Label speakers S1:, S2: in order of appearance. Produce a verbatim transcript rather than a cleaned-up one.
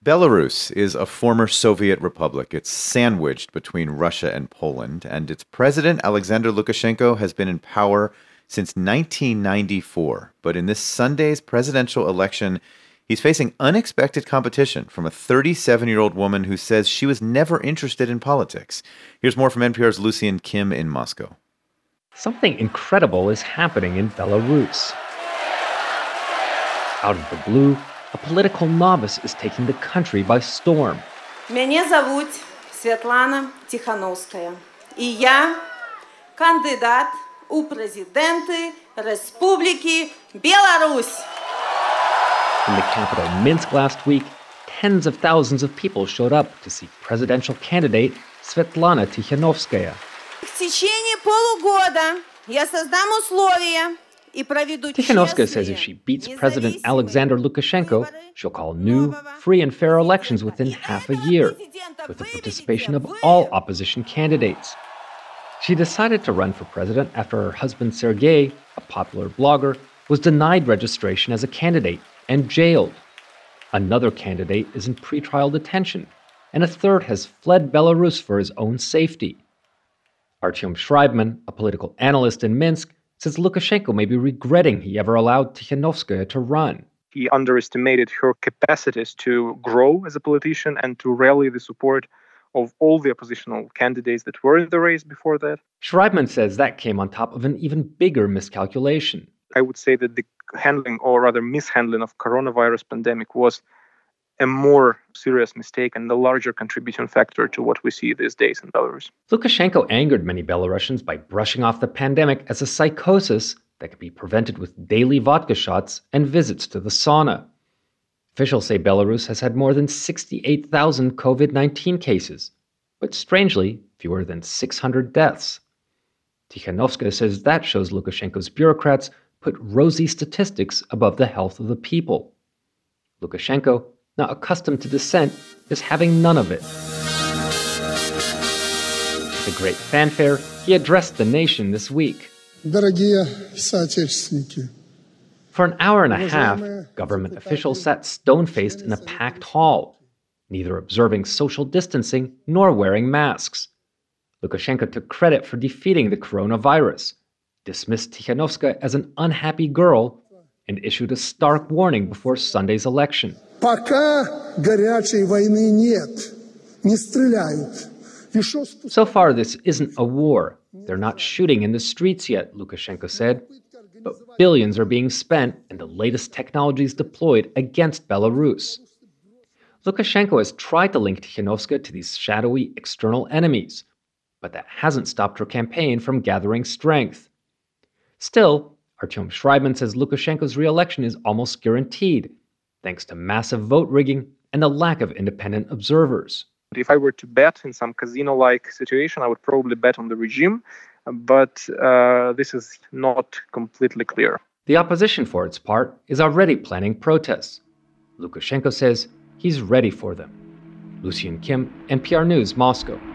S1: Belarus is a former Soviet republic. It's sandwiched between Russia and Poland, and its president, Alexander Lukashenko, has been in power since nineteen ninety-four. But in this Sunday's presidential election, he's facing unexpected competition from a thirty-seven-year-old woman who says she was never interested in politics. Here's more from N P R's Lucian Kim in Moscow.
S2: Something incredible is happening in Belarus. Out of the blue, a political novice is taking the country by storm.
S3: Меня зовут Светлана Тихановская, и я кандидат у президенты Республики Беларусь.
S2: In the capital Minsk last week, tens of thousands of people showed up to see presidential candidate Svetlana Tikhanovskaya.
S3: В течение полугода я создам условия и проведу
S2: Tikhanovskaya says if she beats President Alexander Lukashenko, she'll call new, free and fair elections within half a year, with the participation of all opposition candidates. She decided to run for president after her husband Sergei, a popular blogger, was denied registration as a candidate and jailed. Another candidate is in pretrial detention, and a third has fled Belarus for his own safety. Artyom Shraibman, a political analyst in Minsk, says Lukashenko may be regretting he ever allowed Tikhanovskaya to run.
S4: He underestimated her capacities to grow as a politician and to rally the support of all the oppositional candidates that were in the race before that.
S2: Shraibman says that came on top of an even bigger miscalculation.
S4: I would say that the handling, or rather mishandling, of coronavirus pandemic was a more serious mistake and a larger contributing factor to what we see these days in Belarus.
S2: Lukashenko angered many Belarusians by brushing off the pandemic as a psychosis that could be prevented with daily vodka shots and visits to the sauna. Officials say Belarus has had more than sixty-eight thousand COVID nineteen cases, but strangely, fewer than six hundred deaths. Tikhanovskaya says that shows Lukashenko's bureaucrats put rosy statistics above the health of the people. Lukashenko, now accustomed to dissent, is having none of it. With a great fanfare, he addressed the nation this week.
S5: Дорогие соотечественники,
S2: For an hour and a half, government officials sat stone-faced in a packed hall, neither observing social distancing nor wearing masks. Lukashenko took credit for defeating the coronavirus, dismissed Tikhanovskaya as an unhappy girl, and issued a stark warning before Sunday's election.
S5: пока горячей войны нет, не стреляют.
S2: So far, this isn't a war. They're not shooting in the streets yet, Lukashenko said. But billions are being spent and the latest technologies deployed against Belarus. Lukashenko has tried to link Tikhanovskaya to these shadowy external enemies, but that hasn't stopped her campaign from gathering strength. Still, Artyom Shraibman says Lukashenko's re-election is almost guaranteed, thanks to massive vote rigging and the lack of independent observers.
S4: If I were to bet in some casino-like situation, I would probably bet on the regime, but uh, this is not completely clear.
S2: The opposition, for its part, is already planning protests. Lukashenko says he's ready for them. Lucian Kim, N P R News, Moscow.